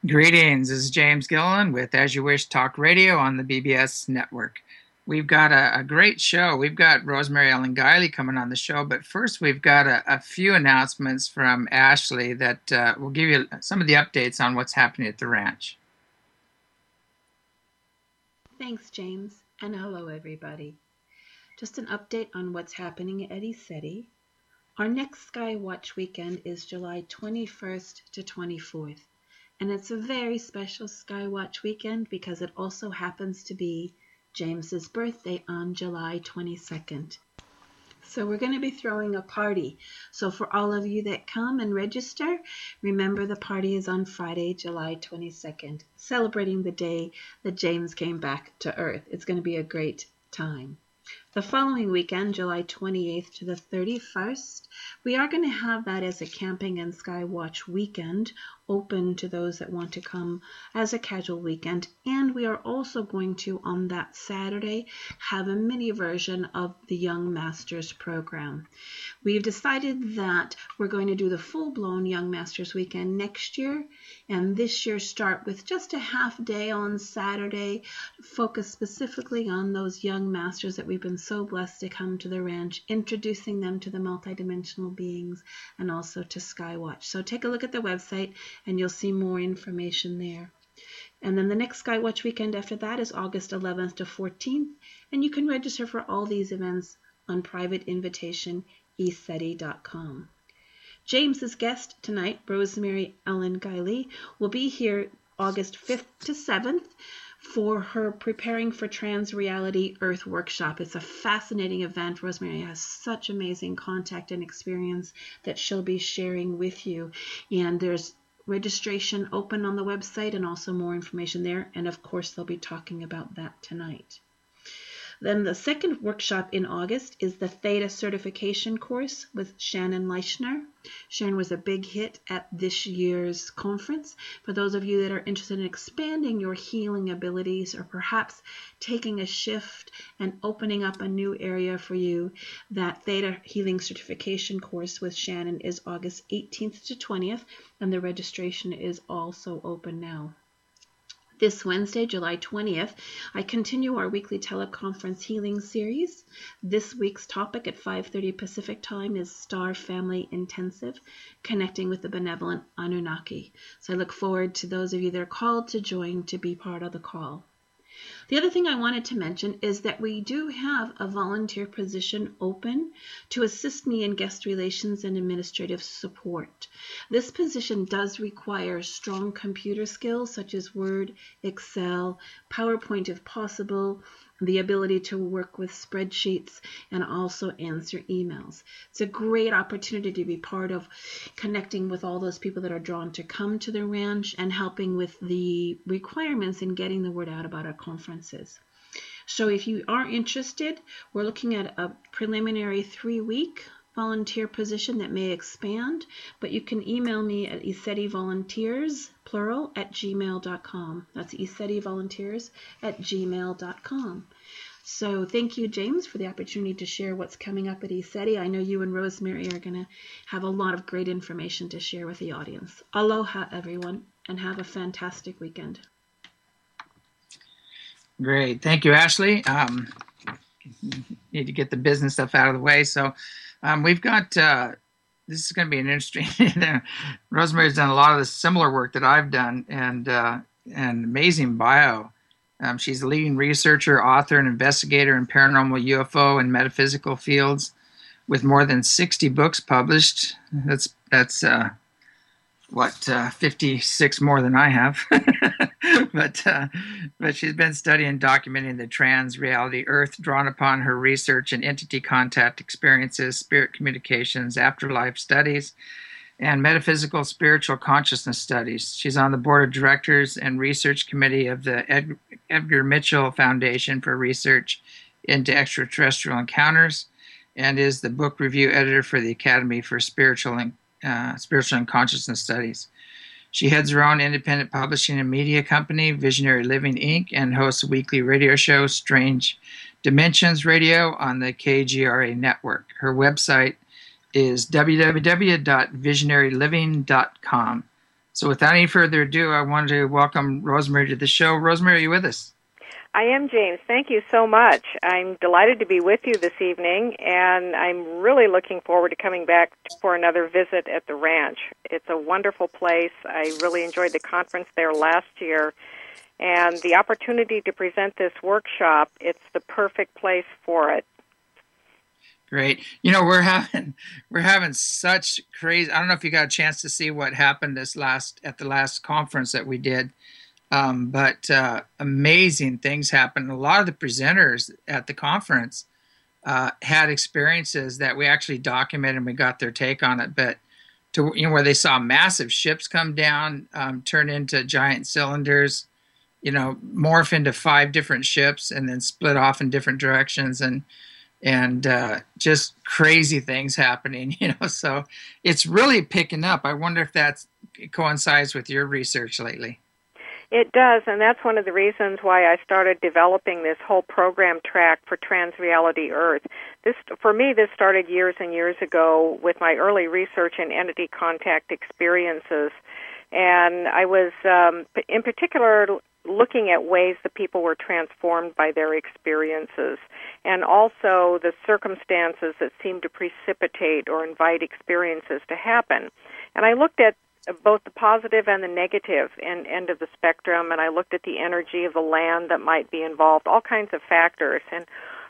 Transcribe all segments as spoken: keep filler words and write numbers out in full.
Greetings, this is James Gilliland with As You Wish Talk Radio on the B B S network. We've got a, a great show. We've got Rosemary Ellen Guiley coming on the show, but first we've got a, a few announcements from Ashley that uh, will give you some of the updates on what's happening at the ranch. Thanks, James, and hello, everybody. Just an update on what's happening at ECETI. Our next Skywatch weekend is July twenty-first to twenty-fourth. And it's a very special Skywatch weekend because it also happens to be James's birthday on July twenty-second. So we're going to be throwing a party. So for all of you that come and register, remember the party is on Friday, July twenty-second, celebrating the day that James came back to Earth. It's going to be a great time. The following weekend, July twenty-eighth to the thirty-first, we are going to have that as a camping and Skywatch weekend, open to those that want to come as a casual weekend. And we are also going to, on that Saturday, have a mini version of the Young Masters program. We've decided that we're going to do the full-blown Young Masters weekend next year, and this year start with just a half day on Saturday, focus specifically on those young masters that we've been so blessed to come to the ranch, introducing them to the multidimensional beings and also to Skywatch. So take a look at the website and you'll see more information there. And then the next Skywatch weekend after that is August eleventh to fourteenth, and you can register for all these events on private invitation e ceti dot com. James's guest tonight, Rosemary Ellen Guiley, will be here August fifth to seventh for her Preparing for Trans-Reality Earth workshop. It's a fascinating event. Rosemary has such amazing contact and experience that she'll be sharing with you. And there's registration open on the website and also more information there. And of course, they'll be talking about that tonight. Then the second workshop in August is the Theta Certification course with Shannon Leichner. Sharon was a big hit at this year's conference. For those of you that are interested in expanding your healing abilities or perhaps taking a shift and opening up a new area for you, that Theta Healing Certification course with Shannon is August eighteenth to twentieth, and the registration is also open now. This Wednesday, July twentieth, I continue our weekly teleconference healing series. This week's topic at five thirty Pacific Time is Star Family Intensive, connecting with the benevolent Anunnaki. So I look forward to those of you that are called to join to be part of the call. The other thing I wanted to mention is that we do have a volunteer position open to assist me in guest relations and administrative support. This position does require strong computer skills such as Word, Excel, PowerPoint if possible, the ability to work with spreadsheets, and also answer emails. It's a great opportunity to be part of connecting with all those people that are drawn to come to the ranch and helping with the requirements in getting the word out about our conferences. So if you are interested, we're looking at a preliminary three-week volunteer position that may expand, but you can email me at ecetivolunteers, plural, at gmail dot com. That's ecetivolunteers at gmail dot com. So thank you, James, for the opportunity to share what's coming up at ECETI. I know you and Rosemary are going to have a lot of great information to share with the audience. Aloha, everyone, and have a fantastic weekend. Great. Thank you, Ashley. Um, need to get the business stuff out of the way. So um, we've got, uh, this is going to be an interesting, Rosemary's done a lot of the similar work that I've done, and uh, an amazing bio. Um, she's a leading researcher, author, and investigator in paranormal, U F O, and metaphysical fields with more than sixty books published. That's, that's uh, what, uh, fifty-six more than I have. but uh, but she's been studying and documenting the trans-reality Earth, drawn upon her research and entity contact experiences, spirit communications, afterlife studies, and metaphysical spiritual consciousness studies. She's on the board of directors and research committee of the Ed- Edgar Mitchell Foundation for Research into Extraterrestrial Encounters, and is the book review editor for the Academy for Spiritual and, uh, Spiritual and Consciousness Studies. She heads her own independent publishing and media company, Visionary Living, Incorporated, and hosts a weekly radio show, Strange Dimensions Radio, on the K G R A network. Her website is w w w dot visionary living dot com. So without any further ado, I wanted to welcome Rosemary to the show. Rosemary, are you with us? I am, James. Thank you so much. I'm delighted to be with you this evening, and I'm really looking forward to coming back for another visit at the ranch. It's a wonderful place. I really enjoyed the conference there last year, and the opportunity to present this workshop, it's the perfect place for it. Great. You know, we're having we're having such crazy. I don't know if you got a chance to see what happened this last at the last conference that we did. Um, but uh, amazing things happened. A lot of the presenters at the conference uh, had experiences that we actually documented, and we got their take on it. But to you know, where they saw massive ships come down, um, turn into giant cylinders, you know, morph into five different ships, and then split off in different directions, and and uh, just crazy things happening. You know, so it's really picking up. I wonder if that coincides with your research lately. It does, and that's one of the reasons why I started developing this whole program track for Transreality Earth. This, for me, this started years and years ago with my early research in entity contact experiences, and I was, um, in particular, looking at ways that people were transformed by their experiences, and also the circumstances that seemed to precipitate or invite experiences to happen. And I looked at both the positive and the negative end, end of the spectrum, and I looked at the energy of the land that might be involved, all kinds of factors. And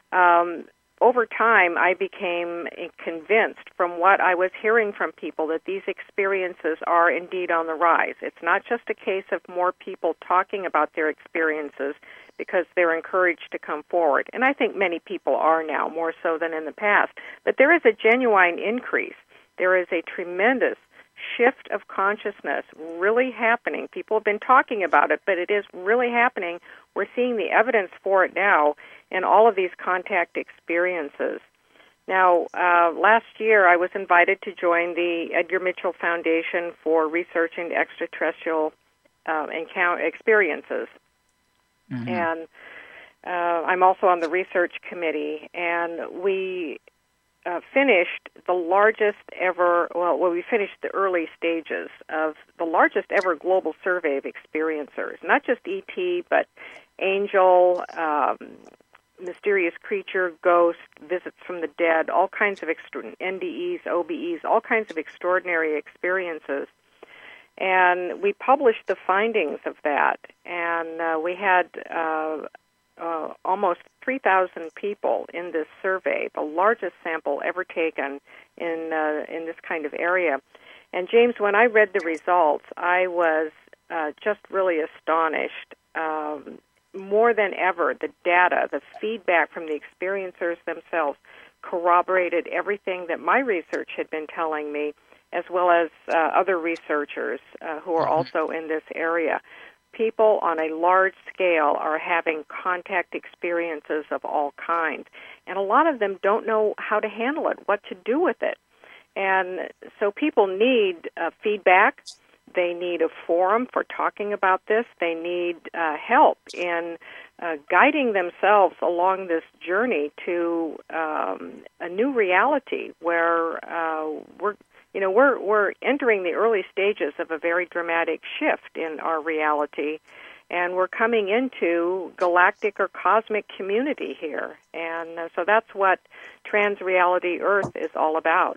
um, over time, I became convinced from what I was hearing from people that these experiences are indeed on the rise. It's not just a case of more people talking about their experiences because they're encouraged to come forward. And I think many people are now, more so than in the past. But there is a genuine increase. There is a tremendous shift of consciousness really happening. People have been talking about it, but it is really happening. We're seeing the evidence for it now in all of these contact experiences. Now, uh, last year I was invited to join the Edgar Mitchell Foundation for Research into Extraterrestrial uh, encounter experiences. Mm-hmm. And uh, I'm also on the research committee, and we Uh, finished the largest ever, well, well, we finished the early stages of the largest ever global survey of experiencers, not just E T, but angel, um, mysterious creature, ghost, visits from the dead, all kinds of extra- N D Es, O B Es, all kinds of extraordinary experiences. And we published the findings of that, and uh, we had uh, uh, almost three thousand people in this survey, the largest sample ever taken in uh, in this kind of area. And James, when I read the results, I was uh, just really astonished. Um, more than ever, the data, the feedback from the experiencers themselves corroborated everything that my research had been telling me, as well as uh, other researchers uh, who are also in this area. People on a large scale are having contact experiences of all kinds, and a lot of them don't know how to handle it, what to do with it. And so people need uh, feedback. They need a forum for talking about this. They need uh, help in uh, guiding themselves along this journey to um, a new reality where uh, we're You know, we're we're entering the early stages of a very dramatic shift in our reality, and we're coming into galactic or cosmic community here. And uh, so that's what Transreality Earth is all about.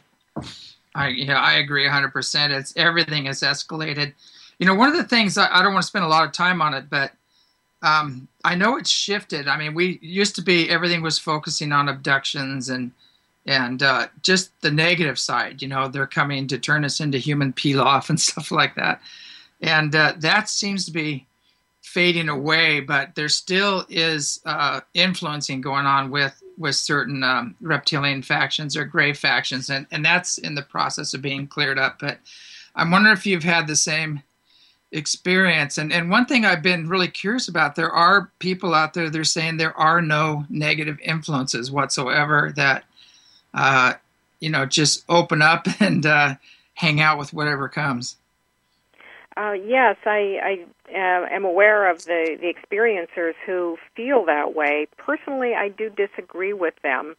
I yeah, I agree one hundred percent. It's everything has escalated. You know, one of the things, I, I don't want to spend a lot of time on it, but um, I know it's shifted. I mean, we used to be, everything was focusing on abductions and And uh, just the negative side, you know, they're coming to turn us into human peel-off and stuff like that. And uh, that seems to be fading away, but there still is uh, influencing going on with, with certain um, reptilian factions or gray factions, and, and that's in the process of being cleared up. But I'm wondering if you've had the same experience. And, and one thing I've been really curious about, there are people out there, they're saying there are no negative influences whatsoever that Uh, you know, just open up and uh, hang out with whatever comes. Uh, yes, I, I uh, am aware of the, the experiencers who feel that way. Personally, I do disagree with them.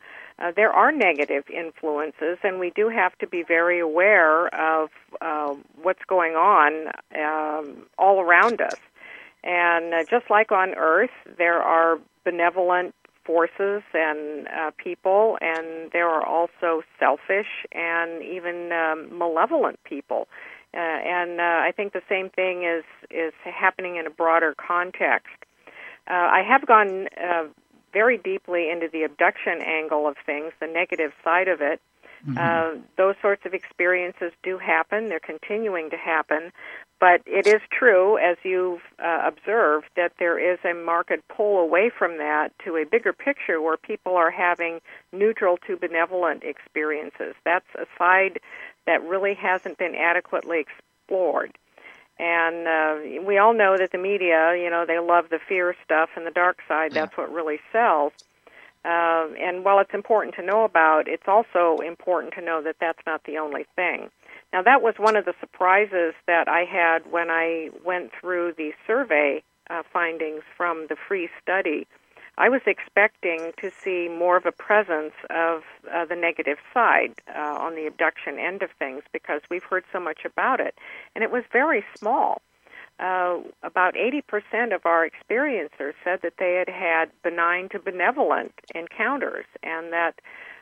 uh, there are negative influences, and we do have to be very aware of uh, what's going on um, all around us. And uh, just like on Earth, there are benevolent forces and uh, people, and there are also selfish and even um, malevolent people. Uh, and uh, I think the same thing is, is happening in a broader context. Uh, I have gone uh, very deeply into the abduction angle of things, the negative side of it. Mm-hmm. Uh, those sorts of experiences do happen. They're continuing to happen. But it is true, as you've uh, observed, that there is a marked pull away from that to a bigger picture where people are having neutral to benevolent experiences. That's a side that really hasn't been adequately explored. And uh, we all know that the media, you know, they love the fear stuff and the dark side. That's what really sells. Uh, and while it's important to know about, it's also important to know that that's not the only thing. Now, that was one of the surprises that I had when I went through the survey uh, findings from the free study. I was expecting to see more of a presence of uh, the negative side uh, on the abduction end of things because we've heard so much about it, and it was very small. Uh, about eighty percent of our experiencers said that they had had benign to benevolent encounters and that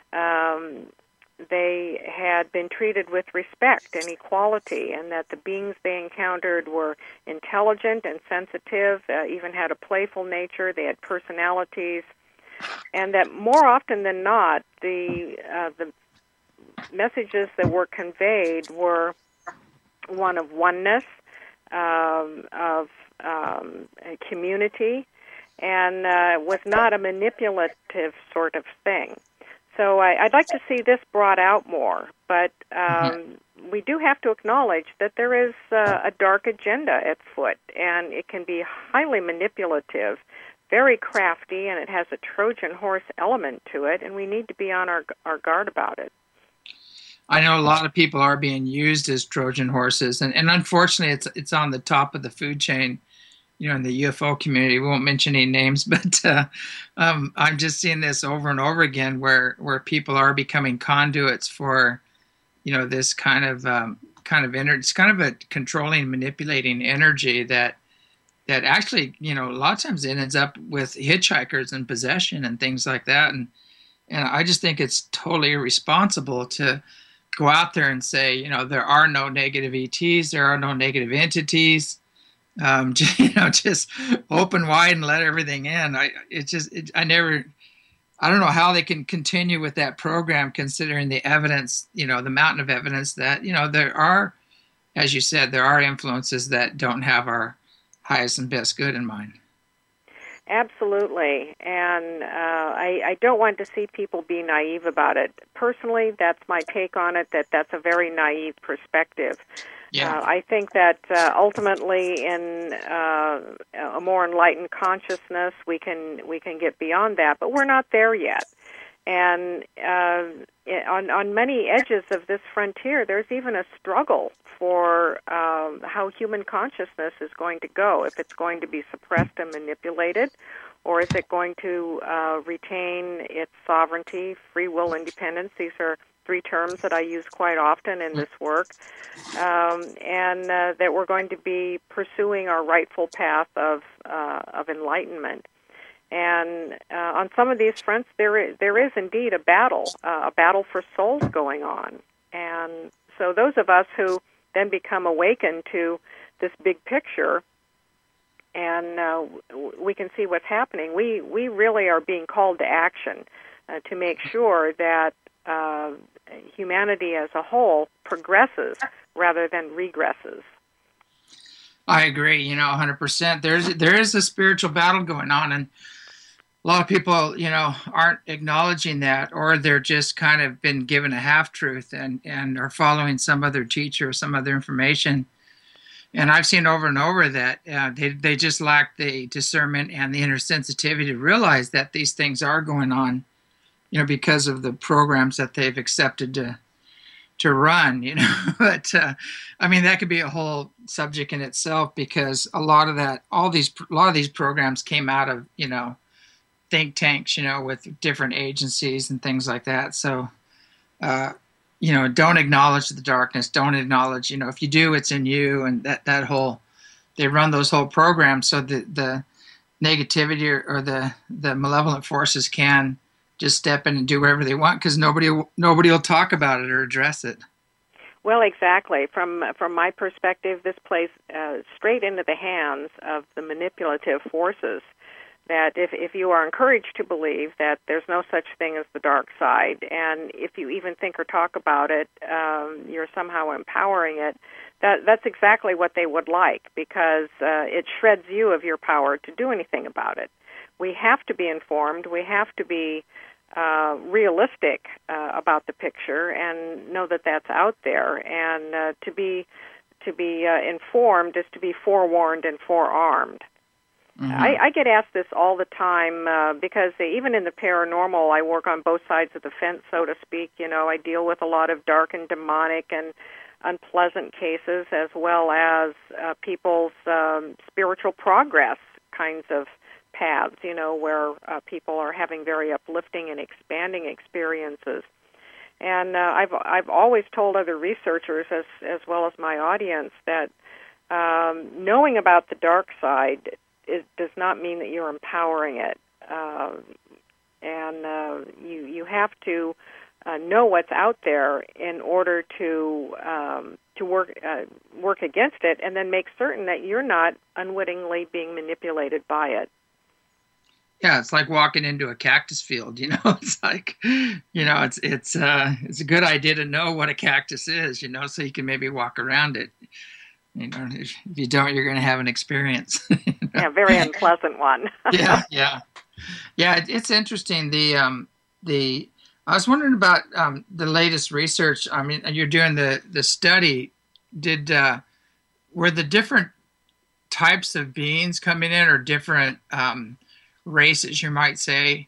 um, they had been treated with respect and equality, and that the beings they encountered were intelligent and sensitive, uh, even had a playful nature, they had personalities, and that more often than not, the uh, the messages that were conveyed were one of oneness, um, of um, a community, and uh, was not a manipulative sort of thing. So I, I'd like to see this brought out more, but um, we do have to acknowledge that there is uh, a dark agenda at foot, and it can be highly manipulative, very crafty, and it has a Trojan horse element to it, and we need to be on our our guard about it. I know a lot of people are being used as Trojan horses, and, and unfortunately, it's it's on the top of the food chain. You know, in the U F O community, we won't mention any names, but uh, um, I'm just seeing this over and over again, where where people are becoming conduits for, you know, this kind of um, kind of energy. It's kind of a controlling, manipulating energy that that actually, you know, a lot of times it ends up with hitchhikers and possession and things like that. And and I just think it's totally irresponsible to go out there and say, you know, there are no negative E Ts, there are no negative entities. Um, you know, just open wide and let everything in. I, it just, it, I never, I don't know how they can continue with that program, considering the evidence, you know, the mountain of evidence that, you know, there are, as you said, there are influences that don't have our highest and best good in mind. Absolutely. And uh, I, I don't want to see people be naive about it. Personally, that's my take on it, that that's a very naive perspective. Yeah. Uh, I think that uh, ultimately, in uh, a more enlightened consciousness, we can we can get beyond that, but we're not there yet. And uh, on on many edges of this frontier, there's even a struggle for um, how human consciousness is going to go. If it's going to be suppressed and manipulated, or is it going to uh, retain its sovereignty, free will, independence? These are three terms that I use quite often in this work, um, and uh, that we're going to be pursuing our rightful path of uh, of enlightenment. And uh, on some of these fronts, there is, there is indeed a battle, uh, a battle for souls going on. And so those of us who then become awakened to this big picture, and uh, we can see what's happening, we, we really are being called to action uh, to make sure that uh, humanity as a whole progresses rather than regresses. I agree, you know, one hundred percent. There's there is a spiritual battle going on, and a lot of people, you know, aren't acknowledging that, or they're just kind of been given a half-truth and, and are following some other teacher or some other information. And I've seen over and over that uh, they, they just lack the discernment and the inner sensitivity to realize that these things are going on, you know, because of the programs that they've accepted to to run, you know. But uh, I mean, that could be a whole subject in itself, because a lot of that, all these, a lot of these programs came out of, you know, think tanks, you know, with different agencies and things like that. So, uh, you know, don't acknowledge the darkness. Don't acknowledge, you know, if you do, it's in you. And that, that whole, they run those whole programs so that the negativity or, or the, the malevolent forces can just step in and do whatever they want because nobody, nobody will talk about it or address it. Well, exactly. From from my perspective, this plays uh, straight into the hands of the manipulative forces. That if, if you are encouraged to believe that there's no such thing as the dark side, and if you even think or talk about it, um, you're somehow empowering it, that that's exactly what they would like, because uh, it shreds you of your power to do anything about it. We have to be informed. We have to be uh, realistic uh, about the picture and know that that's out there. And uh, to be to be uh, informed is to be forewarned and forearmed. Mm-hmm. I, I get asked this all the time uh, because even in the paranormal, I work on both sides of the fence, so to speak. You know, I deal with a lot of dark and demonic and unpleasant cases, as well as uh, people's um, spiritual progress kinds of paths, you know, where uh, people are having very uplifting and expanding experiences. And uh, I've I've always told other researchers, as as well as my audience, that um, knowing about the dark side it does not mean that you're empowering it, uh, and uh, you you have to uh, know what's out there in order to um, to work uh, work against it, and then make certain that you're not unwittingly being manipulated by it. Yeah, it's like walking into a cactus field. You know, it's like, you know, it's it's uh, it's a good idea to know what a cactus is. You know, so you can maybe walk around it. You know, if you don't, you're going to have an experience. You know? Yeah, very unpleasant one. yeah, yeah, yeah. It, it's interesting. The um, the I was wondering about um, the latest research. I mean, you're doing the the study. Did uh, were the different types of beings coming in, or different um, races, you might say?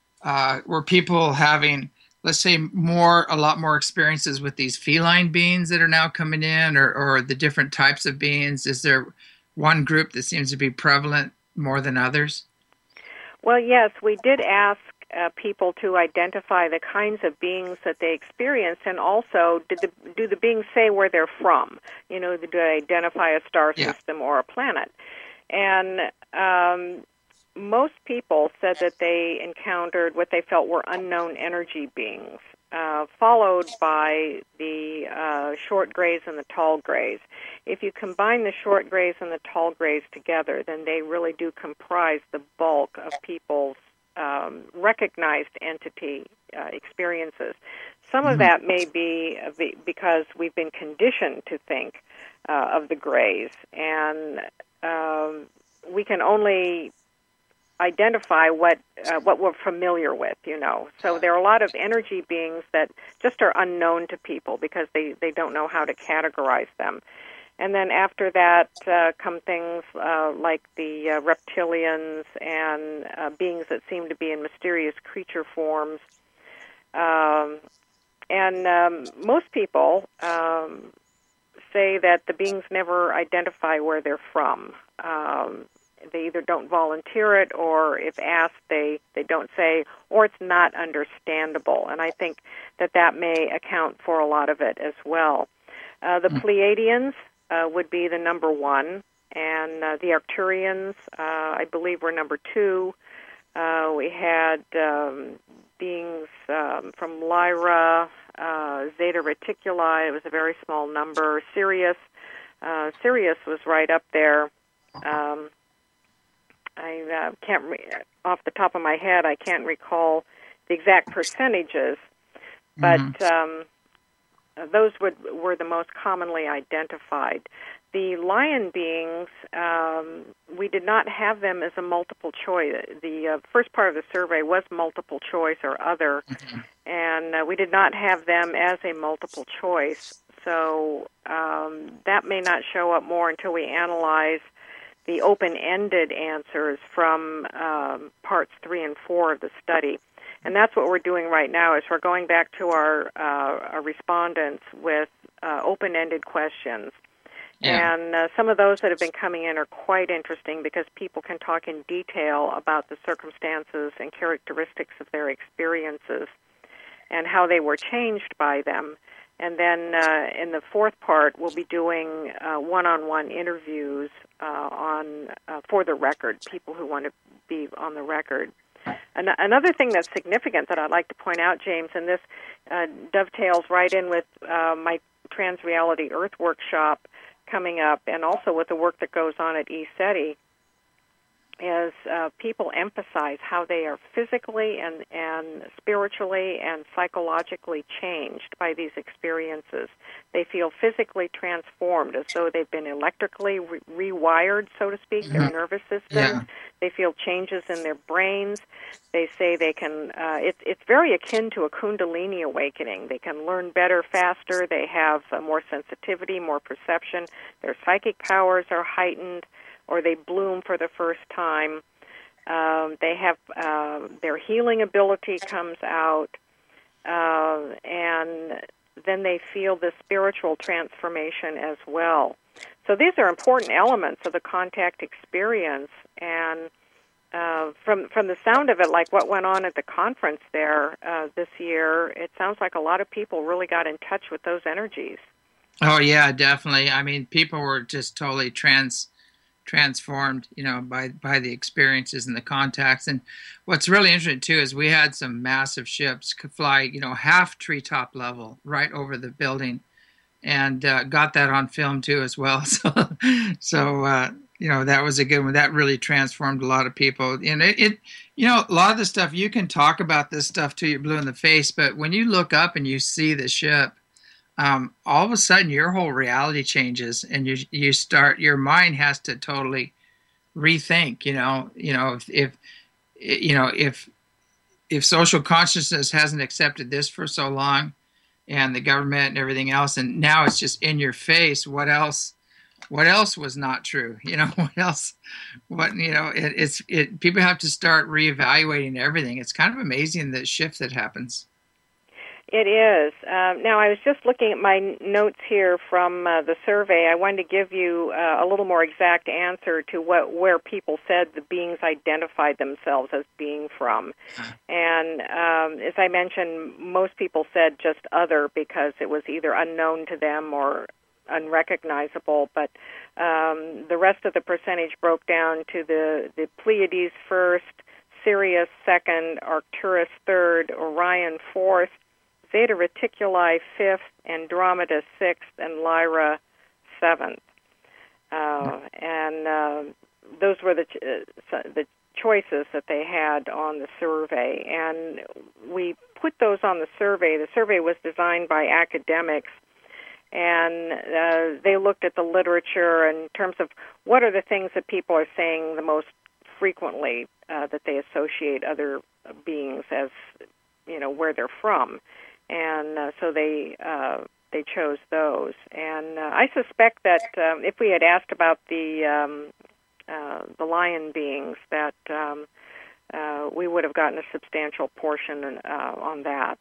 Uh, were people having, let's say, more, a lot more experiences with these feline beings that are now coming in, or, or the different types of beings? Is there one group that seems to be prevalent more than others? Well, yes, we did ask uh, people to identify the kinds of beings that they experienced, and also, did the, do the beings say where they're from? You know, do they identify a star Yeah. system or a planet? And um, most people said that they encountered what they felt were unknown energy beings, uh, followed by the uh, short grays and the tall grays. If you combine the short grays and the tall grays together, then they really do comprise the bulk of people's um, recognized entity uh, experiences. Some mm-hmm. of that may be because we've been conditioned to think uh, of the grays, and um, we can only identify what uh, what we're familiar with, you know. So there are a lot of energy beings that just are unknown to people because they, they don't know how to categorize them. And then after that uh, come things uh, like the uh, reptilians and uh, beings that seem to be in mysterious creature forms. Um, and um, most people um, say that the beings never identify where they're from. Um, They either don't volunteer it, or if asked, they, they don't say, or it's not understandable. And I think that that may account for a lot of it as well. Uh, the Pleiadians uh, would be the number one, and uh, the Arcturians, uh, I believe, were number two. Uh, we had um, beings um, from Lyra, uh, Zeta Reticuli. It was a very small number. Sirius, uh, Sirius was right up there. Um, I uh, can't, re- off the top of my head, I can't recall the exact percentages, but mm-hmm. um, those would, were the most commonly identified. The lion beings, um, we did not have them as a multiple choice. The uh, first part of the survey was multiple choice or other, mm-hmm. and uh, we did not have them as a multiple choice. So um, that may not show up more until we analyze the open-ended answers from um, parts three and four of the study. And that's what we're doing right now, is we're going back to our, uh, our respondents with uh, open-ended questions. Yeah. And uh, some of those that have been coming in are quite interesting because people can talk in detail about the circumstances and characteristics of their experiences and how they were changed by them. And then uh, in the fourth part, we'll be doing uh, one-on-one interviews uh, on uh, for the record, people who want to be on the record. An- another thing that's significant that I'd like to point out, James, and this uh, dovetails right in with uh, my Transreality Earth workshop coming up, and also with the work that goes on at ECETI, is uh, people emphasize how they are physically and, and spiritually and psychologically changed by these experiences. They feel physically transformed, as though they've been electrically re- rewired, so to speak, Mhm. their nervous systems. Yeah. They feel changes in their brains. They say they can, uh, it's, it's very akin to a Kundalini awakening. They can learn better, faster. They have uh, more sensitivity, more perception. Their psychic powers are heightened, or they bloom for the first time. Um, they have uh, their healing ability comes out, uh, and then they feel the spiritual transformation as well. So these are important elements of the contact experience, and uh, from from the sound of it, like what went on at the conference there uh, this year, it sounds like a lot of people really got in touch with those energies. Oh yeah, definitely. I mean, people were just totally trans transformed, you know, by by the experiences and the contacts. And what's really interesting too is we had some massive ships could fly, you know, half treetop level right over the building, and uh, got that on film too as well. So, so uh, you know, that was a good one. That really transformed a lot of people. And it, it, you know, a lot of the stuff you can talk about this stuff till you're blue in the face, but when you look up and you see the ship, um, all of a sudden your whole reality changes, and you you start your mind has to totally rethink. You know, you know if, if you know if if social consciousness hasn't accepted this for so long, and the government and everything else, and now it's just in your face. What else? What else was not true? You know, what else? What you know? It, it's it. People have to start reevaluating everything. It's kind of amazing the shift that happens. It is. Um, now, I was just looking at my notes here from uh, the survey. I wanted to give you uh, a little more exact answer to what where people said the beings identified themselves as being from. Uh-huh. And um, as I mentioned, most people said just other because it was either unknown to them or unrecognizable. But um, the rest of the percentage broke down to the, the Pleiades first, Sirius second, Arcturus third, Orion fourth, Zeta Reticuli fifth, Andromeda sixth, and Lyra seventh. Uh, and uh, those were the ch- uh, the choices that they had on the survey. And we put those on the survey. The survey was designed by academics, and uh, they looked at the literature in terms of what are the things that people are saying the most frequently uh, that they associate other beings as, you know, where they're from. And uh, so they uh, they chose those. And uh, I suspect that um, if we had asked about the um, uh, the lion beings, that um, uh, we would have gotten a substantial portion uh, on that.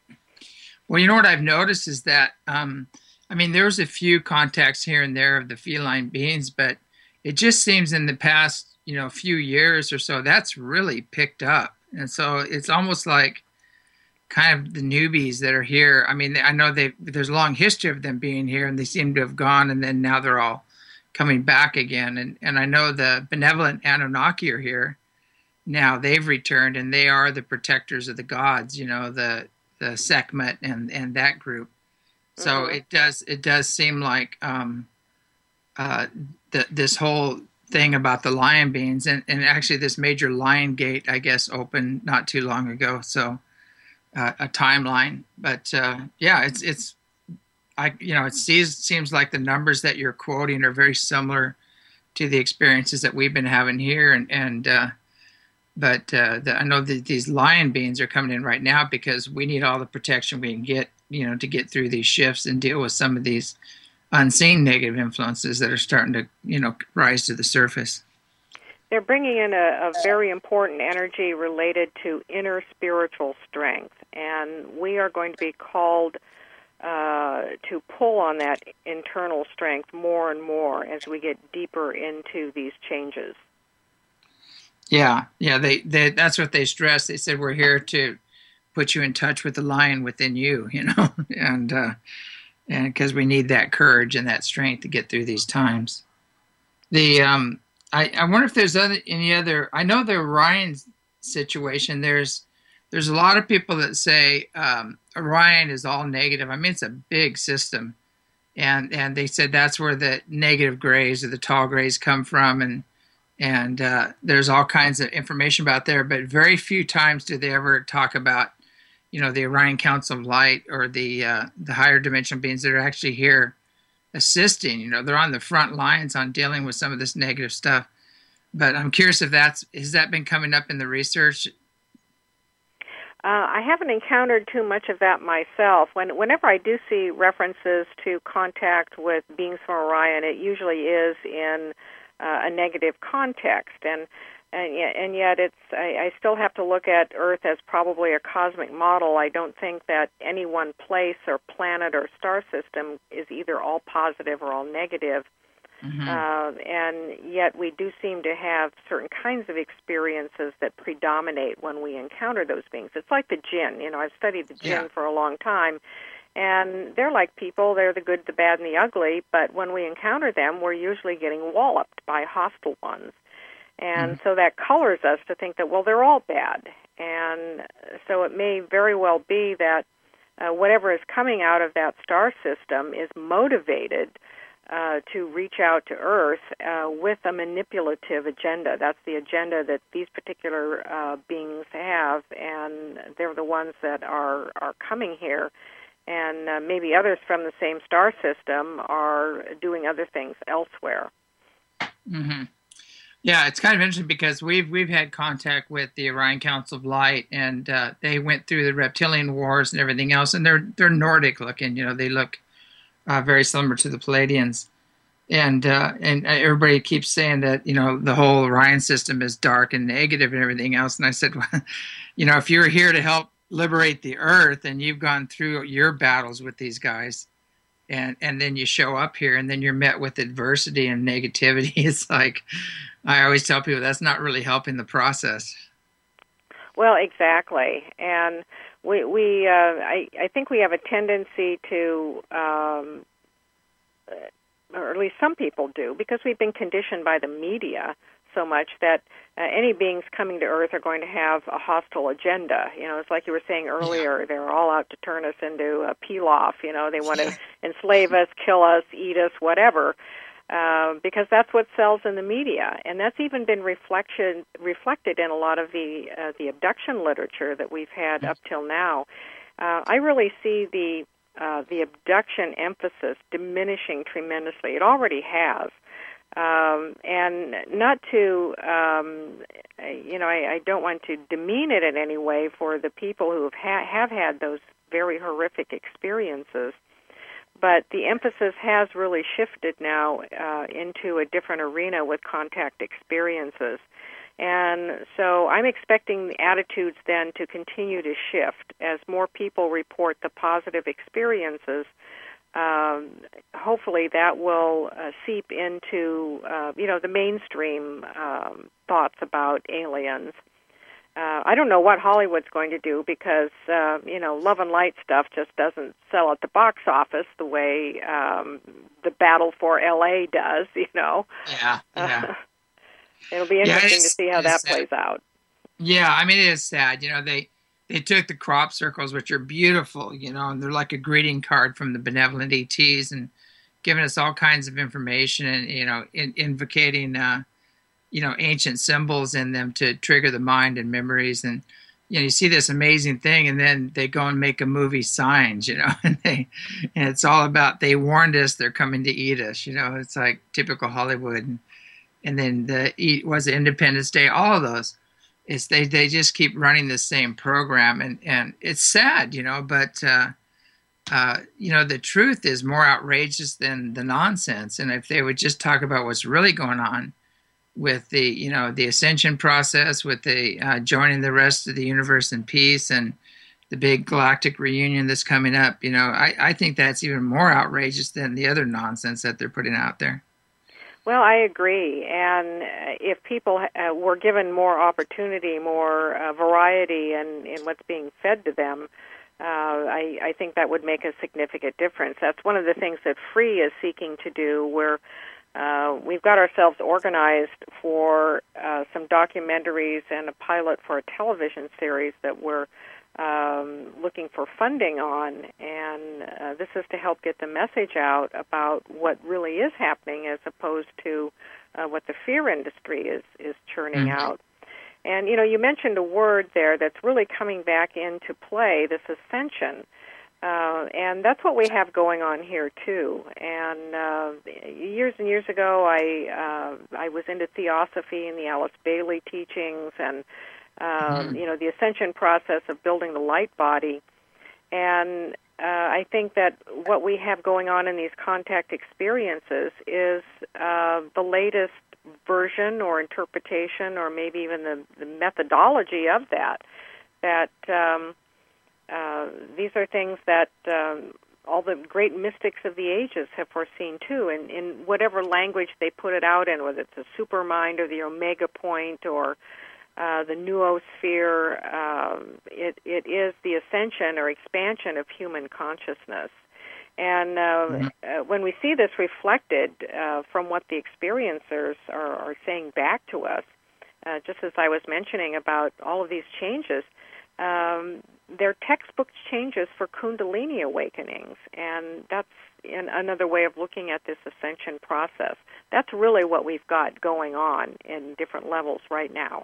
Well, you know what I've noticed is that, um, I mean, there's a few contacts here and there of the feline beings, but it just seems in the past, you know, few years or so, that's really picked up. And so it's almost like kind of the newbies that are here. I mean, I know they there's a long history of them being here, and they seem to have gone, and then now they're all coming back again. And and I know the benevolent Anunnaki are here now. They've returned, and they are the protectors of the gods. You know, the the Sekhmet and and that group. So mm-hmm. it does it does seem like um, uh, the, this whole thing about the lion beings, and and actually this major lion gate, I guess, opened not too long ago. So. Uh, a timeline, but uh, yeah, it's it's, I you know, it seems seems like the numbers that you're quoting are very similar to the experiences that we've been having here, and and uh, but uh, the, I know that these lion beings are coming in right now because we need all the protection we can get, you know, to get through these shifts and deal with some of these unseen negative influences that are starting to, you know, rise to the surface. They're bringing in a, a very important energy related to inner spiritual strength, and we are going to be called uh, to pull on that internal strength more and more as we get deeper into these changes. Yeah, yeah, they, they that's what they stressed. They said we're here to put you in touch with the lion within you, you know, and uh, and because we need that courage and that strength to get through these times. The um, I, I wonder if there's other, any other. I know the Orion situation. There's there's a lot of people that say um, Orion is all negative. I mean, it's a big system, and and they said that's where the negative grays or the tall grays come from, and and uh, there's all kinds of information about there. But very few times do they ever talk about, you know, the Orion Council of Light or the uh, the higher dimensional beings that are actually here assisting. You know, they're on the front lines on dealing with some of this negative stuff. But I'm curious if that's, has that been coming up in the research? Uh, I haven't encountered too much of that myself. When, whenever I do see references to contact with beings from Orion, it usually is in uh, a negative context. And And yet, and yet it's, I, I still have to look at Earth as probably a cosmic model. I don't think that any one place or planet or star system is either all positive or all negative. Mm-hmm. Uh, and yet we do seem to have certain kinds of experiences that predominate when we encounter those beings. It's like the jinn. You know, I've studied the jinn yeah. for a long time. And they're like people. They're the good, the bad, and the ugly. But when we encounter them, we're usually getting walloped by hostile ones. And mm-hmm. so that colors us to think that, well, they're all bad. And so it may very well be that uh, whatever is coming out of that star system is motivated uh, to reach out to Earth uh, with a manipulative agenda. That's the agenda that these particular uh, beings have, and they're the ones that are, are coming here. And uh, maybe others from the same star system are doing other things elsewhere. Mm-hmm. Yeah, it's kind of interesting because we've we've had contact with the Orion Council of Light, and uh, they went through the reptilian wars and everything else, and they're they're Nordic looking. You know, they look uh, very similar to the Pleiadians, and uh, and everybody keeps saying that, you know, the whole Orion system is dark and negative and everything else. And I said, well, you know, if you're here to help liberate the Earth and you've gone through your battles with these guys, and and then you show up here and then you're met with adversity and negativity, it's like, I always tell people that's not really helping the process. Well, exactly, and we we uh, I I think we have a tendency to, um, or at least some people do, because we've been conditioned by the media so much that uh, any beings coming to Earth are going to have a hostile agenda. You know, it's like you were saying earlier, yeah. They're all out to turn us into a pilaf. You know, they want to yeah. enslave us, kill us, eat us, whatever. Uh, because that's what sells in the media, and that's even been reflection reflected in a lot of the uh, the abduction literature that we've had up till now. Uh, I really see the uh, the abduction emphasis diminishing tremendously. It already has, um, and not to um, you know I, I don't want to demean it in any way for the people who have ha- have had those very horrific experiences. But the emphasis has really shifted now uh, into a different arena with contact experiences. And so I'm expecting the attitudes then to continue to shift as more people report the positive experiences. Um, hopefully that will uh, seep into, uh, you know, the mainstream um, thoughts about aliens. Uh, I don't know what Hollywood's going to do because, uh, you know, love and light stuff just doesn't sell at the box office the way um, the Battle for L A does, you know. Yeah, yeah. Uh, it'll be interesting yeah, to see how that sad. plays out. Yeah, I mean, it is sad. You know, they, they took the crop circles, which are beautiful, you know, and they're like a greeting card from the benevolent E Ts, and giving us all kinds of information and, you know, in, invocating uh you know, ancient symbols in them to trigger the mind and memories. And, you know, you see this amazing thing, and then they go and make a movie, Signs, you know, and they, and it's all about, they warned us, they're coming to eat us, you know, it's like typical Hollywood. And, and then the, eat was Independence Day, all of those, it's, they, they just keep running the same program, and, and it's sad, you know, but, uh, uh, you know, the truth is more outrageous than the nonsense. And if they would just talk about what's really going on, with the, you know, the ascension process, with the uh, joining the rest of the universe in peace, and the big galactic reunion that's coming up. You know, I, I think that's even more outrageous than the other nonsense that they're putting out there. Well, I agree. And if people uh, were given more opportunity, more uh, variety in, in what's being fed to them, uh, I, I think that would make a significant difference. That's one of the things that Free is seeking to do, where uh, we've got ourselves organized for uh, some documentaries and a pilot for a television series that we're Um, looking for funding on, and uh, this is to help get the message out about what really is happening, as opposed to uh, what the fear industry is is churning mm-hmm. out. And you know, you mentioned a word there that's really coming back into play, this ascension, uh, and that's what we have going on here too. And uh, years and years ago, I uh, I was into Theosophy and the Alice Bailey teachings, and Um, you know, the ascension process of building the light body. And uh, I think that what we have going on in these contact experiences is uh, the latest version or interpretation, or maybe even the, the methodology of that, that um, uh, these are things that um, all the great mystics of the ages have foreseen too, in, in whatever language they put it out in, whether it's a supermind or the omega point or Uh, the noosphere. Um, it, it is the ascension or expansion of human consciousness. And uh, mm-hmm. uh, when we see this reflected uh, from what the experiencers are, are saying back to us, uh, just as I was mentioning about all of these changes, um, they're textbook changes for Kundalini awakenings. And that's in another way of looking at this ascension process. That's really what we've got going on in different levels right now.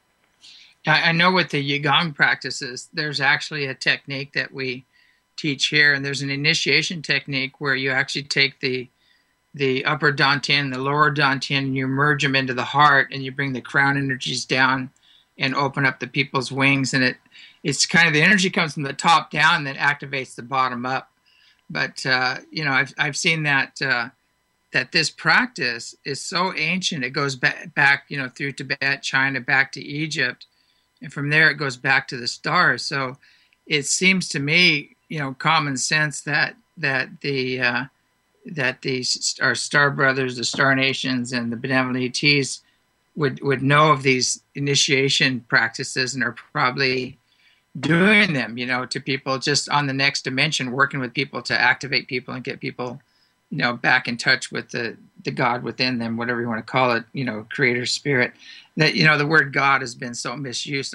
I know with the Qigong practices, there's actually a technique that we teach here, and there's an initiation technique where you actually take the the upper dantian, the lower dantian, and you merge them into the heart, and you bring the crown energies down and open up the people's wings, and it it's kind of the energy comes from the top down that activates the bottom up. But uh, you know, I've I've seen that. Uh, that this practice is so ancient. It goes back, back, you know, through Tibet, China, back to Egypt, and from there it goes back to the stars. So it seems to me, you know, common sense that that the uh, that the our star brothers, the star nations, and the benevolent E Ts would would know of these initiation practices and are probably doing them, you know, to people just on the next dimension, working with people to activate people and get people, you know, back in touch with the, the God within them, whatever you want to call it, you know, creator spirit. That, you know, the word God has been so misused.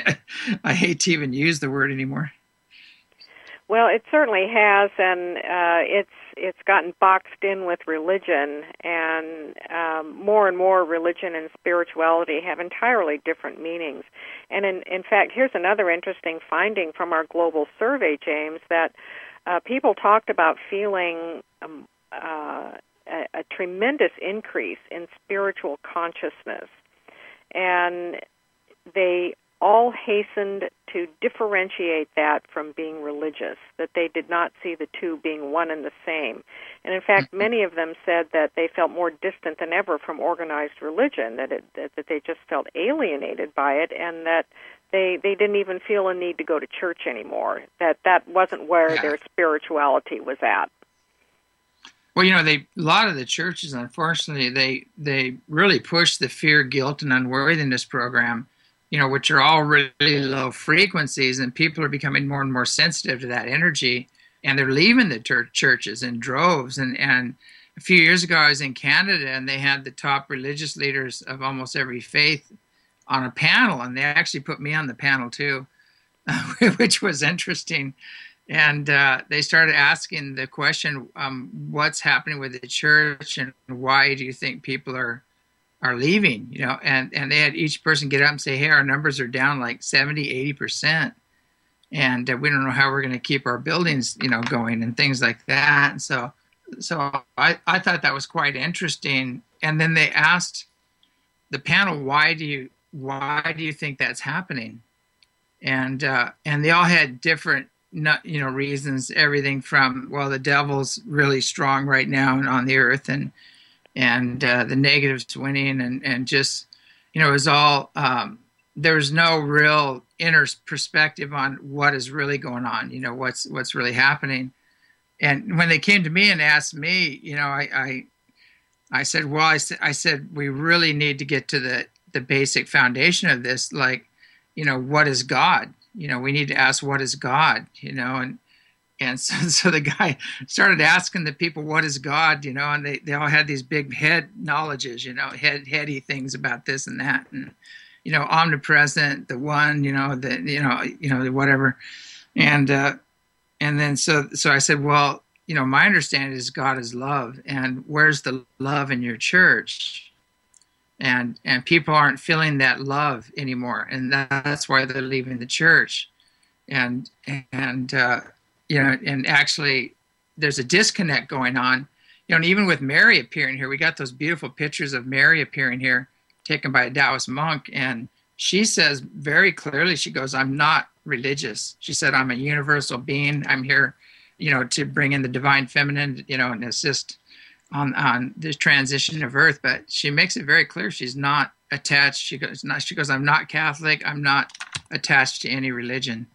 I hate to even use the word anymore. Well, it certainly has, and uh, it's it's gotten boxed in with religion, and um, more and more religion and spirituality have entirely different meanings. And in, in fact, here's another interesting finding from our global survey, James, that uh, people talked about feeling um, Uh, a, a tremendous increase in spiritual consciousness, and they all hastened to differentiate that from being religious, that they did not see the two being one and the same. And in fact, many of them said that they felt more distant than ever from organized religion, that it, that, that they just felt alienated by it, and that they they didn't even feel a need to go to church anymore, that that wasn't where yeah. their spirituality was at. Well, you know, they a lot of the churches, unfortunately, they they really push the fear, guilt, and unworthiness program, you know, which are all really low frequencies, and people are becoming more and more sensitive to that energy, and they're leaving the ter- churches in droves. And, and a few years ago, I was in Canada, and they had the top religious leaders of almost every faith on a panel, and they actually put me on the panel too, which was interesting. And uh, they started asking the question, um, what's happening with the church, and why do you think people are are leaving? You know, and, and they had each person get up and say, hey, our numbers are down like seventy, eighty percent. And uh, we don't know how we're going to keep our buildings, you know, going and things like that. And so so I, I thought that was quite interesting. And then they asked the panel, why do you why do you think that's happening? And uh, and they all had different Not, you know, reasons, everything from, well, the devil's really strong right now on the earth, and and uh, the negative's winning, and, and just, you know, it was all um, there's no real inner perspective on what is really going on, you know, what's what's really happening. And when they came to me and asked me, you know, I I, I said, well, I, I said, we really need to get to the, the basic foundation of this, like, you know, what is God? You know, we need to ask, what is God? You know, and and so, so the guy started asking the people, what is God? You know, and they, they all had these big head knowledges, you know, head heady things about this and that, and you know, omnipresent, the one, you know, the you know, you know, whatever, and uh, and then so so I said, well, you know, my understanding is God is love, and where's the love in your church? And and people aren't feeling that love anymore, and that's why they're leaving the church, and and uh, you know, and actually, there's a disconnect going on, you know, and even with Mary appearing here, we got those beautiful pictures of Mary appearing here, taken by a Taoist monk, and she says very clearly, she goes, I'm not religious. She said, I'm a universal being. I'm here, you know, to bring in the divine feminine, you know, and assist on on the transition of Earth. But she makes it very clear she's not attached. She goes, not, she goes, I'm not Catholic. I'm not attached to any religion.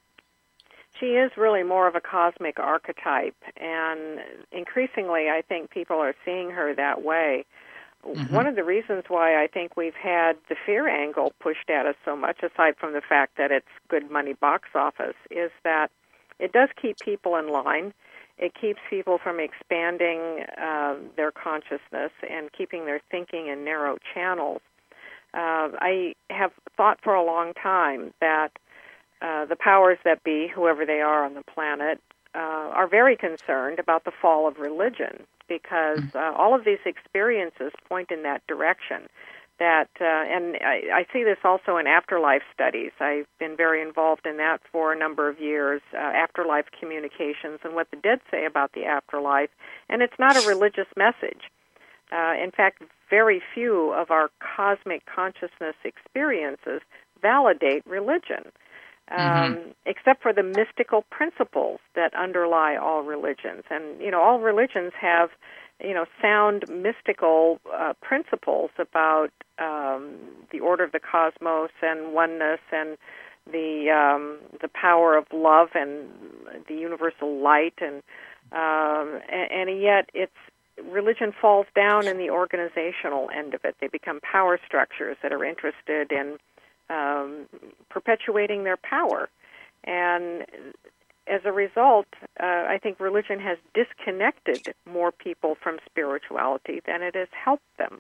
She is really more of a cosmic archetype, and increasingly, I think people are seeing her that way. Mm-hmm. One of the reasons why I think we've had the fear angle pushed at us so much, aside from the fact that it's good money box office, is that it does keep people in line. It keeps people from expanding uh, their consciousness and keeping their thinking in narrow channels. Uh, I have thought for a long time that uh, the powers that be, whoever they are on the planet, uh, are very concerned about the fall of religion, because uh, all of these experiences point in that direction. That uh, and I, I see this also in afterlife studies. I've been very involved in that for a number of years, uh, afterlife communications and what the dead say about the afterlife. And it's not a religious message. Uh, in fact, very few of our cosmic consciousness experiences validate religion, um, mm-hmm. except for the mystical principles that underlie all religions. And, you know, all religions have, you know, sound mystical uh, principles about um, the order of the cosmos and oneness and the um, the power of love and the universal light, and um, and, and yet it's religion falls down in the organizational end of it. They become power structures that are interested in um, perpetuating their power, and as a result, uh, I think religion has disconnected more people from spirituality than it has helped them.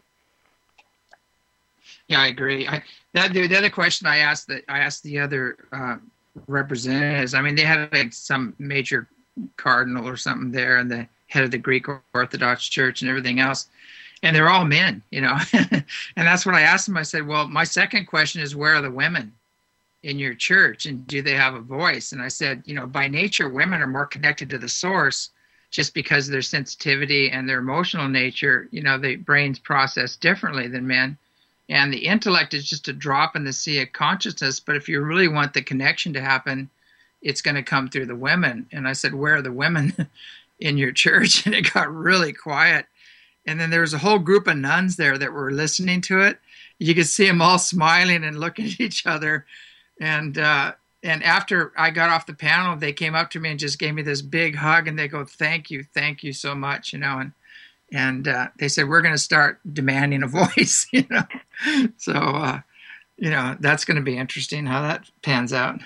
Yeah, I agree. I, that the, the other question I asked that I asked the other uh, representatives. I mean, they had like some major cardinal or something there, and the head of the Greek Orthodox Church and everything else, and they're all men, you know. And that's what I asked them. I said, "Well, my second question is, where are the women in your church, and do they have a voice?" And I said, you know, by nature, women are more connected to the source, just because of their sensitivity and their emotional nature. You know, the brains process differently than men, and the intellect is just a drop in the sea of consciousness. But if you really want the connection to happen, it's going to come through the women. And I said, where are the women in your church? And it got really quiet. And then there was a whole group of nuns there that were listening to it. You could see them all smiling and looking at each other. And uh, and after I got off the panel, they came up to me and just gave me this big hug, and they go, "Thank you, thank you so much," you know. And and uh, they said, "We're going to start demanding a voice," you know. So uh, you know, that's going to be interesting how that pans out.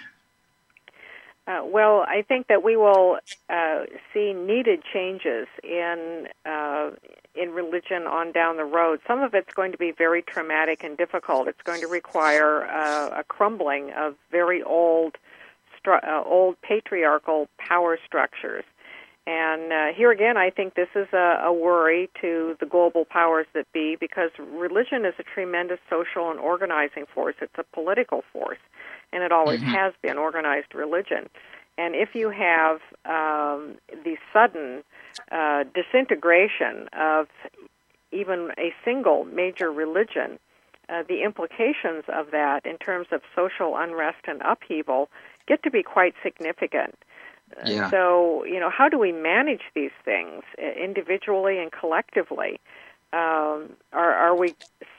Uh, well, I think that we will uh, see needed changes in uh, in religion on down the road. Some of it's going to be very traumatic and difficult. It's going to require uh, a crumbling of very old, stru- uh, old patriarchal power structures. And uh, here again, I think this is a, a worry to the global powers that be, because religion is a tremendous social and organizing force. It's a political force, and it always mm-hmm. has been organized religion. And if you have um, the sudden uh, disintegration of even a single major religion, uh, the implications of that in terms of social unrest and upheaval get to be quite significant. Yeah. So, you know, how do we manage these things individually and collectively? Um, are, are we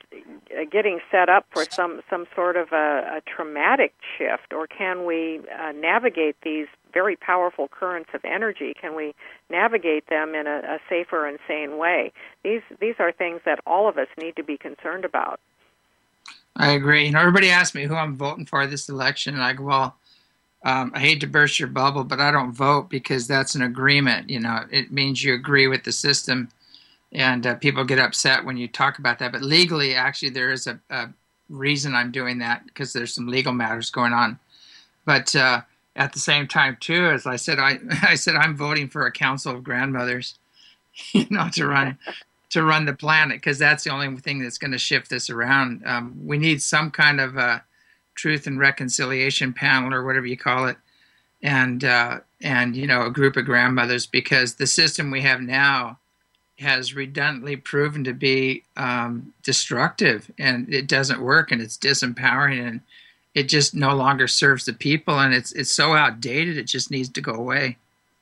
uh, getting set up for some, some sort of a, a traumatic shift, or can we uh, navigate these very powerful currents of energy? Can we navigate them in a, a safer and sane way? These these are things that all of us need to be concerned about. I agree. You know, everybody asks me who I'm voting for this election, and I go, well, um, I hate to burst your bubble, but I don't vote because that's an agreement. You know, it means you agree with the system, and uh, people get upset when you talk about that. But legally, actually, there is a, a reason I'm doing that, because there's some legal matters going on. But uh, at the same time, too, as I said, I I said I'm voting for a council of grandmothers, you know, to run to run the planet, because that's the only thing that's going to shift this around. Um, we need some kind of a truth and reconciliation panel, or whatever you call it, and uh, and you know, a group of grandmothers, because the system we have now has redundantly proven to be um, destructive, and it doesn't work, and it's disempowering, and it just no longer serves the people, and it's it's so outdated, it just needs to go away.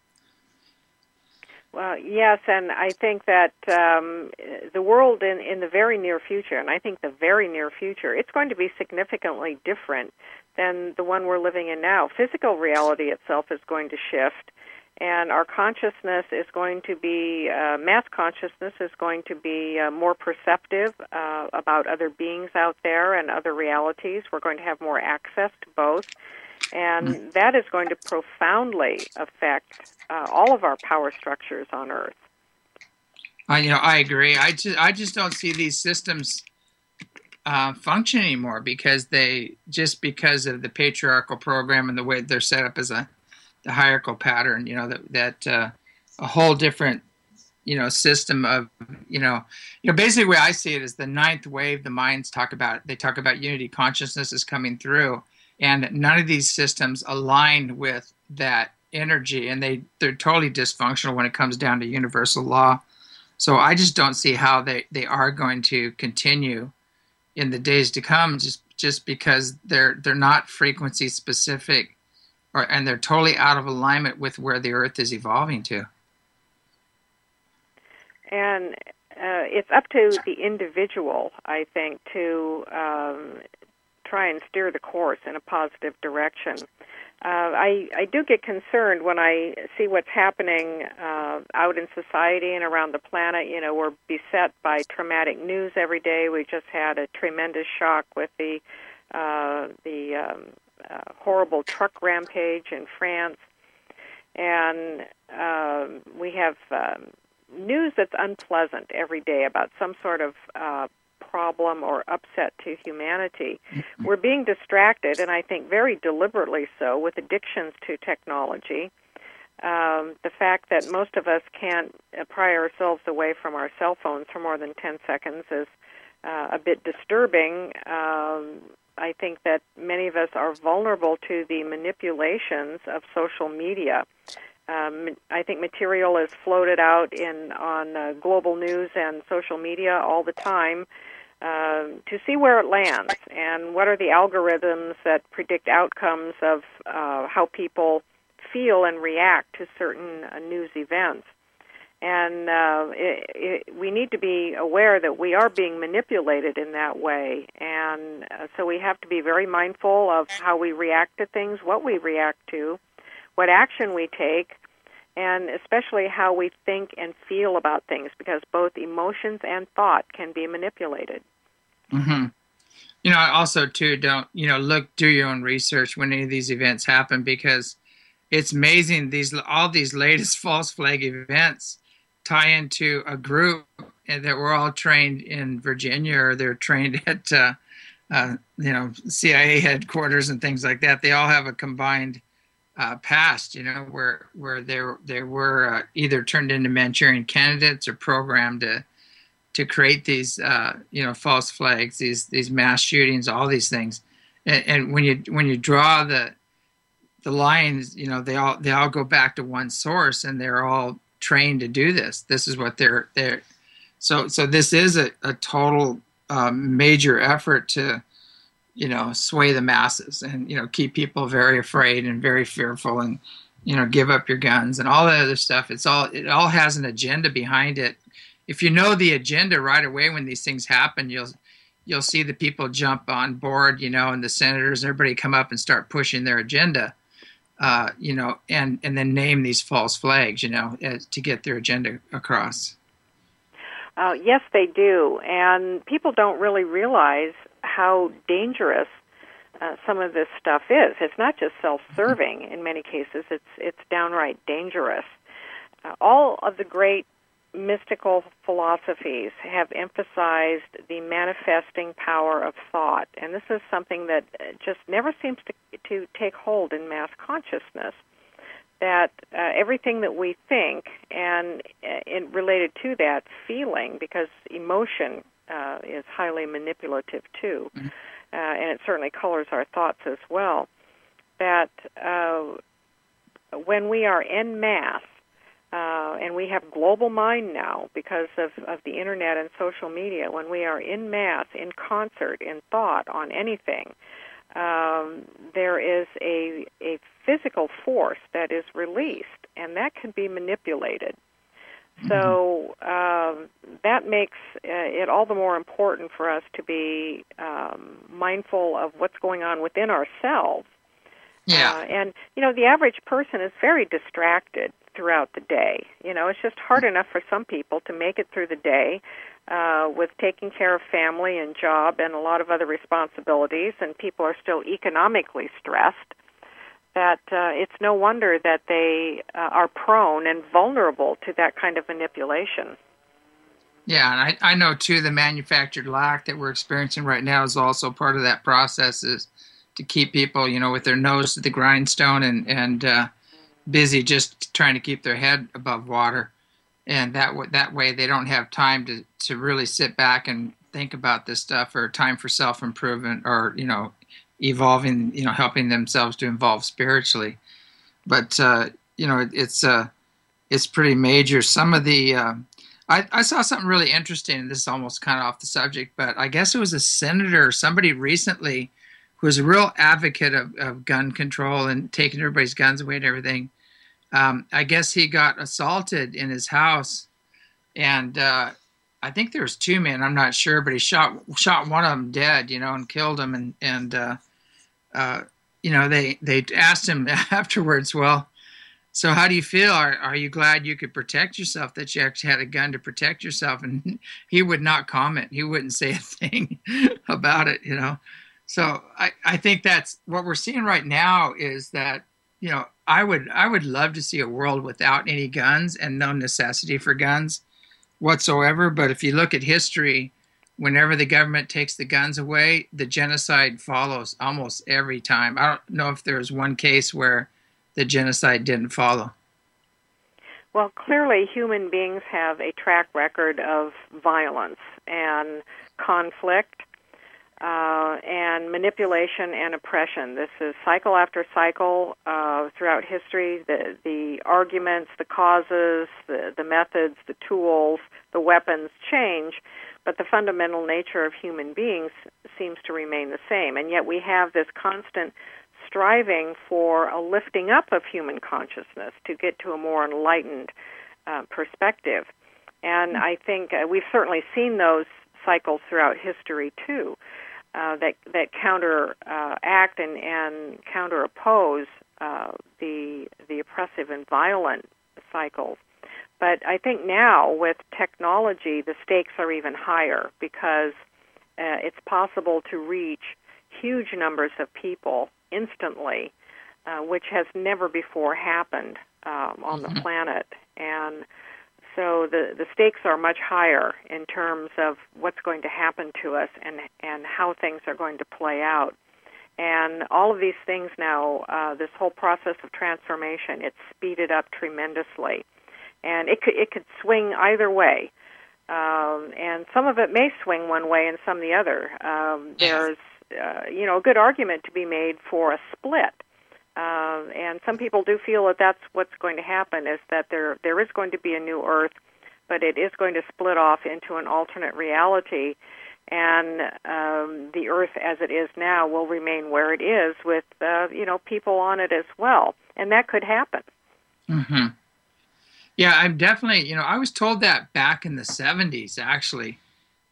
Well, yes, and I think that um, the world in, in the very near future, and I think the very near future, it's going to be significantly different than the one we're living in now. Physical reality itself is going to shift, and our consciousness is going to be, uh, mass consciousness is going to be uh, more perceptive uh, about other beings out there and other realities. We're going to have more access to both. And that is going to profoundly affect uh, all of our power structures on Earth. I, you know, I agree. I just, I just don't see these systems uh, function anymore, because they just because of the patriarchal program and the way they're set up as a the hierarchical pattern. You know, that that uh, a whole different you know system of you know you know basically the way I see it is the ninth wave. The minds talk about they talk about unity consciousness is coming through. And none of these systems align with that energy, and they, they're totally dysfunctional when it comes down to universal law. So I just don't see how they, they are going to continue in the days to come, just just because they're they're not frequency specific, or and they're totally out of alignment with where the Earth is evolving to. And uh, it's up to the individual, I think, to um, try and steer the course in a positive direction. Uh, I, I do get concerned when I see what's happening uh, out in society and around the planet. You know, we're beset by traumatic news every day. We just had a tremendous shock with the uh, the um, uh, horrible truck rampage in France, and uh, we have um, news that's unpleasant every day about some sort of uh, problem or upset to humanity. We're being distracted, and I think very deliberately so, with addictions to technology. Um, the fact that most of us can't pry ourselves away from our cell phones for more than ten seconds is uh, a bit disturbing. Um, I think that many of us are vulnerable to the manipulations of social media. Um, I think material is floated out in on uh, global news and social media all the time uh, to see where it lands and what are the algorithms that predict outcomes of uh, how people feel and react to certain uh, news events. And uh, it, it, we need to be aware that we are being manipulated in that way. And uh, so we have to be very mindful of how we react to things, what we react to, what action we take, and especially how we think and feel about things, because both emotions and thought can be manipulated. Mm-hmm. You know, also, too, don't, you know, look, do your own research when any of these events happen, because it's amazing. These all these latest false flag events tie into a group that were all trained in Virginia, or they're trained at, uh, uh, you know, C I A headquarters and things like that. They all have a combined Uh, past, you know, where where they they were uh, either turned into Manchurian candidates or programmed to to create these uh, you know false flags, these these mass shootings, all these things. And, and when you when you draw the the lines, you know, they all they all go back to one source, and they're all trained to do this. This is what they're they're. So so this is a a total um, major effort to, you know, sway the masses and, you know, keep people very afraid and very fearful and, you know, give up your guns and all that other stuff. It's all, it all has an agenda behind it. If you know the agenda right away when these things happen, you'll, you'll see the people jump on board, you know, and the senators, everybody come up and start pushing their agenda, uh, you know, and, and then name these false flags, you know, as, to get their agenda across. Uh, yes, they do. And people don't really realize how dangerous uh, some of this stuff is. It's not just self-serving in many cases. It's, it's downright dangerous. Uh, all of the great mystical philosophies have emphasized the manifesting power of thought, and this is something that just never seems to, to take hold in mass consciousness, that uh, everything that we think, and uh, in, related to that, feeling, because emotion uh, is highly manipulative too, mm-hmm. uh, and it certainly colors our thoughts as well, that uh, when we are en masse, Uh, and we have global mind now because of, of the internet and social media, when we are in mass, in concert, in thought on anything, um, there is a, a physical force that is released, and that can be manipulated. Mm-hmm. So um, that makes uh, it all the more important for us to be um, mindful of what's going on within ourselves. Yeah. Uh, and, you know, the average person is very distracted throughout the day. You know, it's just hard enough for some people to make it through the day uh, with taking care of family and job and a lot of other responsibilities, and people are still economically stressed, that uh, it's no wonder that they uh, are prone and vulnerable to that kind of manipulation. Yeah, and I, I know, too, the manufactured lack that we're experiencing right now is also part of that process, is to keep people, you know, with their nose to the grindstone and, and uh, busy just trying to keep their head above water. And that w- that way they don't have time to, to really sit back and think about this stuff, or time for self-improvement, or, you know, evolving, you know, helping themselves to evolve spiritually. But, uh, you know, it, it's uh, it's pretty major. Some of the, uh, I, I saw something really interesting, and this is almost kind of off the subject, but I guess it was a senator or somebody recently who was a real advocate of, of gun control and taking everybody's guns away and everything. Um, I guess he got assaulted in his house, and uh, I think there was two men. I'm not sure, but he shot shot one of them dead, you know, and killed him. And and uh, uh, you know, they they asked him afterwards, well, so how do you feel? Are are you glad you could protect yourself, that you actually had a gun to protect yourself? And he would not comment. He wouldn't say a thing about it, you know. So I, I think that's what we're seeing right now, is that, you know, I would I would love to see a world without any guns and no necessity for guns whatsoever. But if you look at history, whenever the government takes the guns away, the genocide follows almost every time. I don't know if there's one case where the genocide didn't follow. Well, clearly human beings have a track record of violence and conflict. Uh, and manipulation and oppression. This is cycle after cycle uh, throughout history. The the arguments, the causes, the, the methods, the tools, the weapons change, but the fundamental nature of human beings seems to remain the same. And yet we have this constant striving for a lifting up of human consciousness to get to a more enlightened uh, perspective. And I think uh, we've certainly seen those cycles throughout history too. Uh, that that counteract uh, and, and counter oppose uh, the the oppressive and violent cycles. But I think now with technology, the stakes are even higher, because uh, it's possible to reach huge numbers of people instantly, uh, which has never before happened um, on the planet. And so the, the stakes are much higher in terms of what's going to happen to us and and how things are going to play out. And all of these things now, uh, this whole process of transformation, it's speeded up tremendously. And it could, it could swing either way. Um, and some of it may swing one way and some the other. Um, there's, uh, you know, a good argument to be made for a split. Uh, and some people do feel that that's what's going to happen, is that there there is going to be a new Earth, but it is going to split off into an alternate reality, and um, the Earth as it is now will remain where it is, with uh, you know people on it as well, and that could happen. Mm-hmm. Yeah, I'm definitely, you know, I was told that back in the seventies, actually,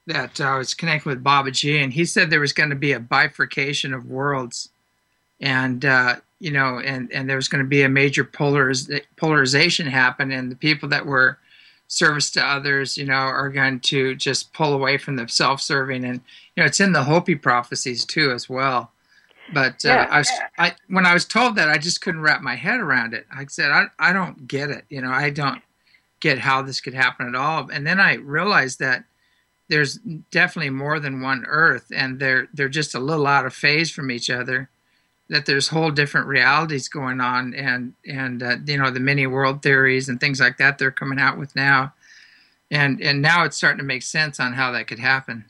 that uh, I was connecting with Babaji, and he said there was going to be a bifurcation of worlds, and uh, you know, and and there was going to be a major polariz- polarization happen, and the people that were service to others, you know, are going to just pull away from the self-serving, and you know, it's in the Hopi prophecies too as well. But uh, Yeah. I, was, I when I was told that, I just couldn't wrap my head around it. I said, I I don't get it, you know, I don't get how this could happen at all. And then I realized that there's definitely more than one Earth, and they're they're just a little out of phase from each other. That there's whole different realities going on, and and uh, you know, the many world theories and things like that they're coming out with now, and and now it's starting to make sense on how that could happen.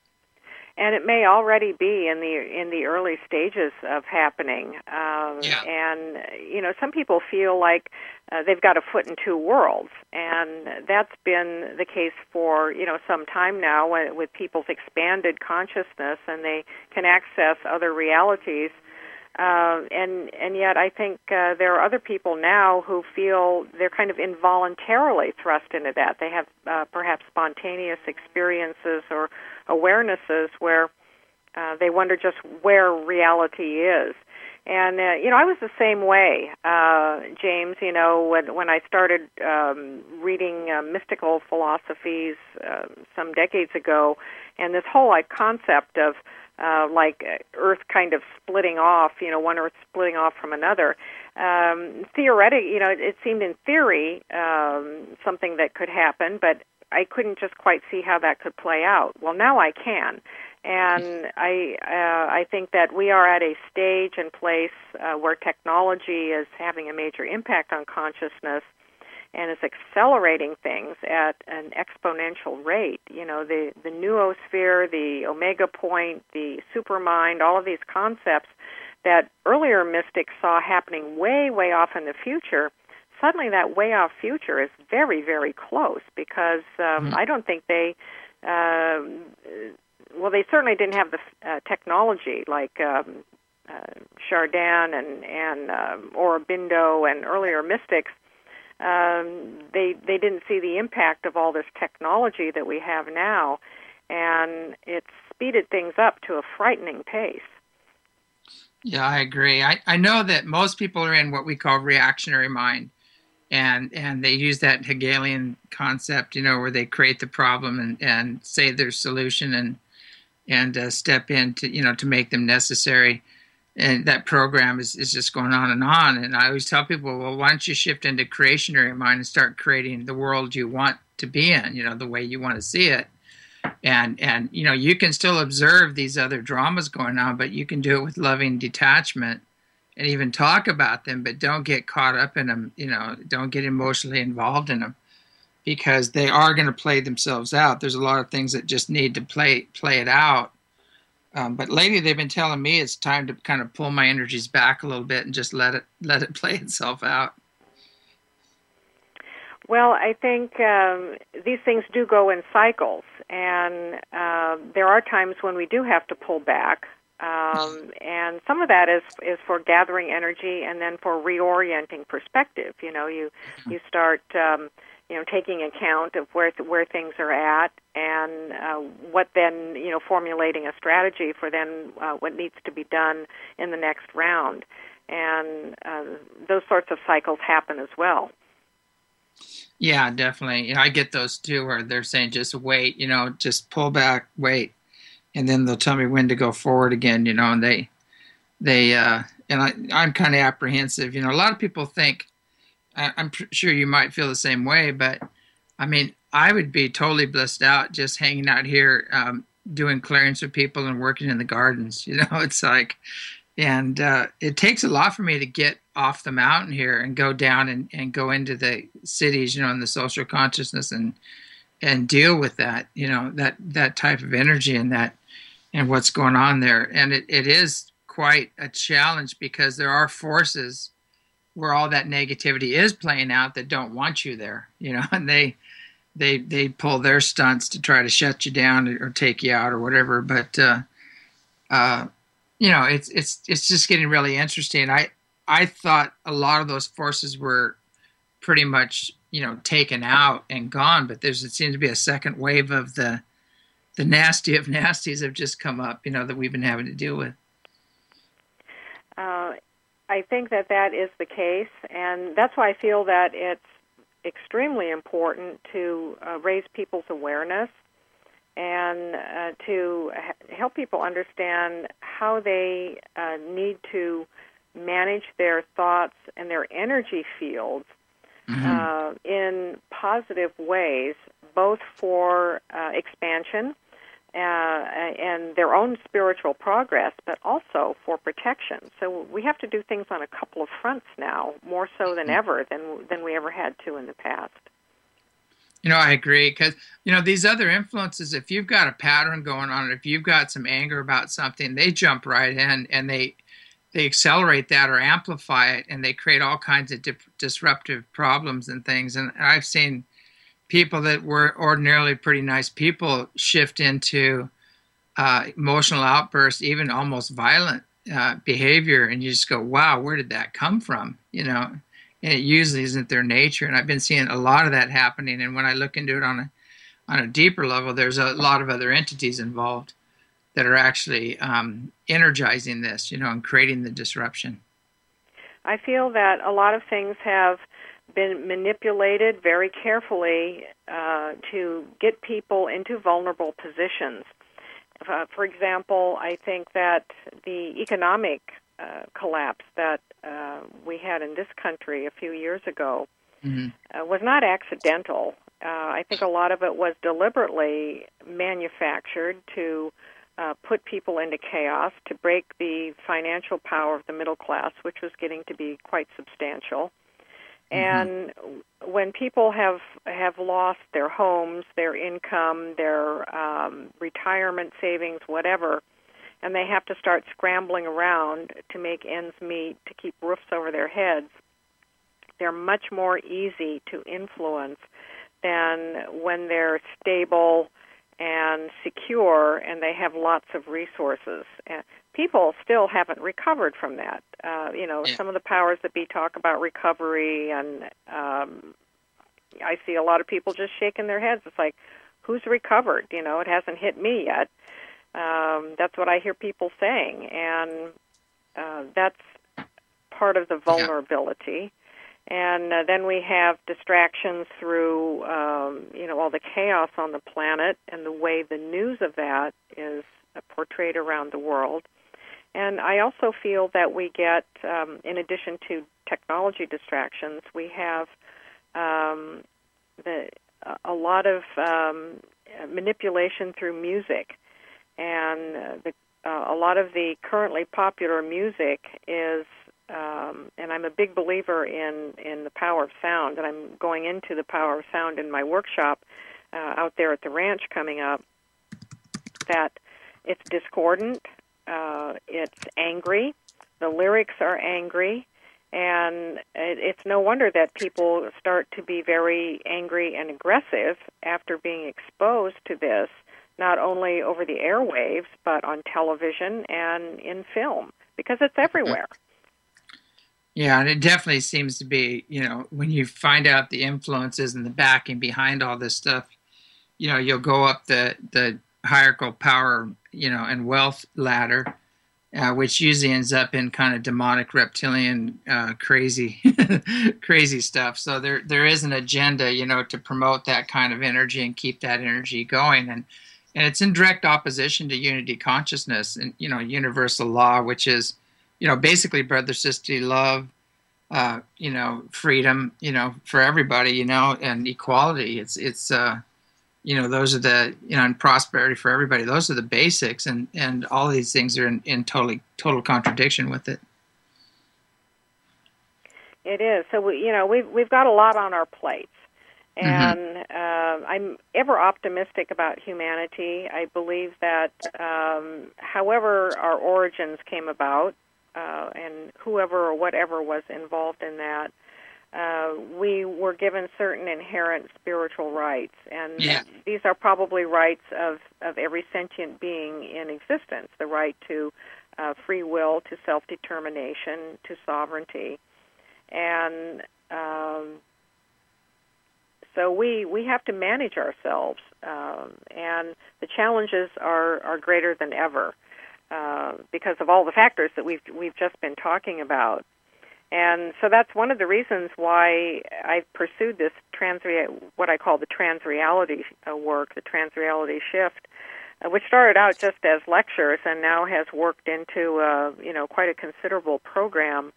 And it may already be in the in the early stages of happening. Um, Yeah. And you know, some people feel like uh, they've got a foot in two worlds, and that's been the case for you know some time now, when, with people's expanded consciousness, and they can access other realities. Uh, and and yet, I think uh, there are other people now who feel they're kind of involuntarily thrust into that. They have uh, perhaps spontaneous experiences or awarenesses where uh, they wonder just where reality is. And uh, you know, I was the same way, uh, James. You know, when when I started um, reading uh, mystical philosophies uh, some decades ago, and this whole like concept of Uh, like Earth kind of splitting off, you know, one Earth splitting off from another. Um, theoretic, you know, it, it seemed in theory um, something that could happen, but I couldn't just quite see how that could play out. Well, now I can, and I uh, I think that we are at a stage and place uh, where technology is having a major impact on consciousness, and is accelerating things at an exponential rate. You know, the, the noosphere, the omega point, the supermind, all of these concepts that earlier mystics saw happening way, way off in the future, suddenly that way off future is very, very close, because um, mm-hmm. I don't think they, uh, well, they certainly didn't have the uh, technology like um, uh, Chardin and, and uh, Aurobindo and earlier mystics. Um, they they didn't see the impact of all this technology that we have now, and it's speeded things up to a frightening pace. Yeah, I agree. I, I know that most people are in what we call reactionary mind, and and they use that Hegelian concept, you know, where they create the problem and, and say their solution and and uh, step in to, you know, to make them necessary. And that program is, is just going on and on. And I always tell people, well, why don't you shift into creationary mind and start creating the world you want to be in, you know, the way you want to see it. And, and you know, you can still observe these other dramas going on, but you can do it with loving detachment and even talk about them, but don't get caught up in them, you know, don't get emotionally involved in them, because they are going to play themselves out. There's a lot of things that just need to play play it out. Um, but lately, they've been telling me it's time to kind of pull my energies back a little bit and just let it let it play itself out. Well, I think um, these things do go in cycles, and uh, there are times when we do have to pull back, um, and some of that is is for gathering energy and then for reorienting perspective. You know, you you start. Um, you know, taking account of where th- where things are at, and uh, what then, you know, formulating a strategy for then uh, what needs to be done in the next round. And uh, those sorts of cycles happen as well. Yeah, definitely. You know, I get those too, where they're saying just wait, you know, just pull back, wait, and then they'll tell me when to go forward again, you know, and they, they, uh, and I, I'm kind of apprehensive. You know, a lot of people think, I'm sure you might feel the same way, but I mean, I would be totally blissed out just hanging out here, um, doing clearings with people and working in the gardens. You know, it's like, and uh, it takes a lot for me to get off the mountain here and go down and, and go into the cities, you know, in the social consciousness and and deal with that, you know, that that type of energy and that and what's going on there. And it, it is quite a challenge, because there are forces where all that negativity is playing out that don't want you there, you know, and they they they pull their stunts to try to shut you down or take you out or whatever. But uh, uh, you know, it's it's it's just getting really interesting. I I thought a lot of those forces were pretty much, you know, taken out and gone, but there's it seems to be a second wave of the the nasty of nasties have just come up, you know, that we've been having to deal with. Uh, I think that that is the case, and that's why I feel that it's extremely important to uh, raise people's awareness and uh, to ha- help people understand how they uh, need to manage their thoughts and their energy fields mm-hmm. uh, in positive ways, both for uh, expansion uh, and their own spiritual progress, but also for protection. So we have to do things on a couple of fronts now, more so than ever than than we ever had to in the past. You know, I agree, because, you know, these other influences, if you've got a pattern going on, if you've got some anger about something, they jump right in and they they accelerate that or amplify it, and they create all kinds of dip, disruptive problems and things. And I've seen people that were ordinarily pretty nice people shift into uh, emotional outbursts, even almost violent uh, behavior, and you just go, wow, where did that come from? You know, and it usually isn't their nature. And I've been seeing a lot of that happening. And when I look into it on a on a deeper level, there's a lot of other entities involved that are actually um, energizing this, you know, and creating the disruption. I feel that a lot of things have been manipulated very carefully uh, to get people into vulnerable positions. Uh, for example, I think that the economic uh, collapse that uh, we had in this country a few years ago mm-hmm. uh, was not accidental. Uh, I think a lot of it was deliberately manufactured to uh, put people into chaos, to break the financial power of the middle class, which was getting to be quite substantial. And mm-hmm. when people have have lost their homes, their income, their um, retirement savings, whatever, and they have to start scrambling around to make ends meet, to keep roofs over their heads, they're much more easy to influence than when they're stable and secure and they have lots of resources. Uh, people still haven't recovered from that. Uh, you know, yeah. Some of the powers that be talk about recovery, and um, I see a lot of people just shaking their heads. It's like, who's recovered? You know, it hasn't hit me yet. Um, that's what I hear people saying, and uh, that's part of the vulnerability. Yeah. And uh, then we have distractions through, um, you know, all the chaos on the planet and the way the news of that is uh, portrayed around the world. And I also feel that we get, um, in addition to technology distractions, we have um, the, a lot of um, manipulation through music. And uh, the, uh, a lot of the currently popular music is Um, and I'm a big believer in, in the power of sound, and I'm going into the power of sound in my workshop uh, out there at the ranch coming up, that it's discordant, uh, it's angry, the lyrics are angry, and it, it's no wonder that people start to be very angry and aggressive after being exposed to this, not only over the airwaves, but on television and in film, because it's everywhere. Yeah, and it definitely seems to be, you know, when you find out the influences and the backing behind all this stuff, you know, you'll go up the, the hierarchical power, you know, and wealth ladder, uh, which usually ends up in kind of demonic, reptilian, uh, crazy, crazy stuff. So there there is an agenda, you know, to promote that kind of energy and keep that energy going. And, and it's in direct opposition to unity consciousness and, you know, universal law, which is, you know, basically brother, sister, love, uh, you know, freedom, you know, for everybody, you know, and equality. It's, it's, uh, you know, those are the, you know, and prosperity for everybody. Those are the basics, and, and all these things are in, in totally, total contradiction with it. It is. So, we, you know, we've, we've got a lot on our plates. And mm-hmm. uh, I'm ever optimistic about humanity. I believe that um, however our origins came about, Uh, and whoever or whatever was involved in that, uh, we were given certain inherent spiritual rights. And yeah. these are probably rights of, of every sentient being in existence, the right to uh, free will, to self-determination, to sovereignty. And um, So we, we have to manage ourselves, um, and the challenges are, are greater than ever uh, because of all the factors that we've we've just been talking about. And so that's one of the reasons why I pursued this trans what I call the transreality uh, work, the transreality shift, uh, which started out just as lectures and now has worked into uh, you know quite a considerable program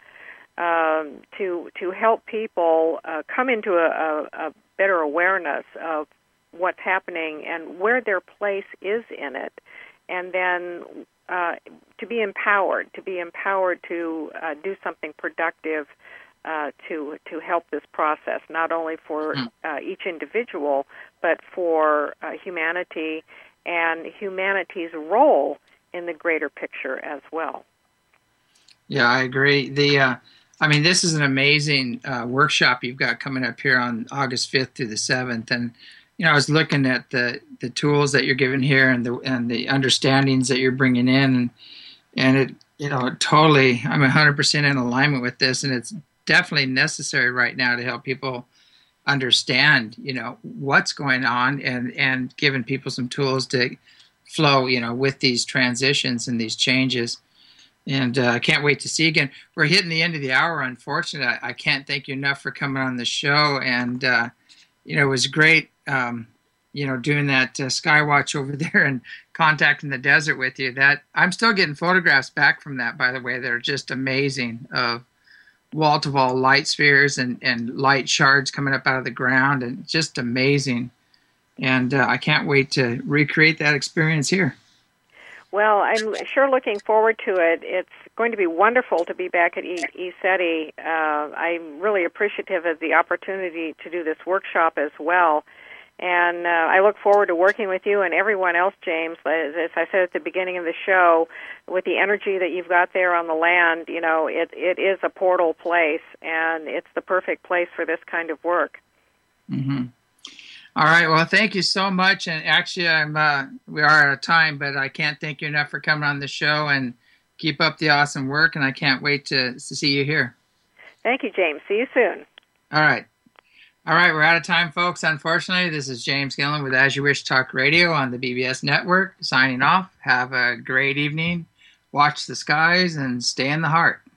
um, to to help people uh, come into a, a, a better awareness of what's happening and where their place is in it, and then uh, to be empowered, to be empowered to uh, do something productive uh, to to help this process, not only for uh, each individual, but for uh, humanity and humanity's role in the greater picture as well. Yeah, I agree. The uh, I mean, this is an amazing uh, workshop you've got coming up here on August fifth through the seventh. And, you know, I was looking at the, the tools that you're giving here and the and the understandings that you're bringing in. And, and it, you know, totally, I'm one hundred percent in alignment with this. And it's definitely necessary right now to help people understand, you know, what's going on and, and giving people some tools to flow, you know, with these transitions and these changes. And uh, I can't wait to see you again. We're hitting the end of the hour, unfortunately. I, I can't thank you enough for coming on the show. And, uh, you know, it was great, um, you know, doing that uh, Skywatch over there and contacting the desert with you. That I'm still getting photographs back from that, by the way. They're just amazing of wall-to-wall light spheres and, and light shards coming up out of the ground, and just amazing. And uh, I can't wait to recreate that experience here. Well, I'm sure looking forward to it. It's going to be wonderful to be back at E- ECETI. Uh, I'm really appreciative of the opportunity to do this workshop as well. And uh, I look forward to working with you and everyone else, James. As, as I said at the beginning of the show, with the energy that you've got there on the land, you know, it, it is a portal place, and it's the perfect place for this kind of work. Mm-hmm. All right. Well, thank you so much. And actually, I'm uh, we are out of time, but I can't thank you enough for coming on the show, and keep up the awesome work. And I can't wait to, to see you here. Thank you, James. See you soon. All right. All right. We're out of time, folks. Unfortunately, this is James Gillen with As You Wish Talk Radio on the B B S Network, signing off. Have a great evening. Watch the skies and stay in the heart.